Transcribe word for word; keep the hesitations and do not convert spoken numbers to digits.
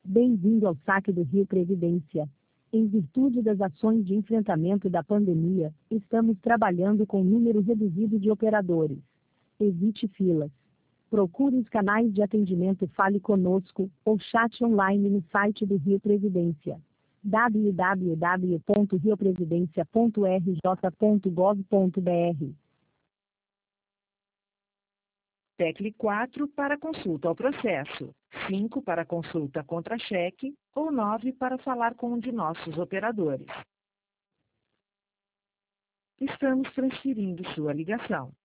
Bem-vindo ao Saque do Rio Previdência. Em virtude das ações de enfrentamento da pandemia, estamos trabalhando com número reduzido de operadores. Evite filas. Procure os canais de atendimento Fale Conosco ou chat online no site do Rio Previdência. w w w ponto rio previdência ponto r j ponto gov ponto b r. Tecle quatro para consulta ao processo, cinco para consulta contra cheque ou nove para falar com um de nossos operadores. Estamos transferindo sua ligação.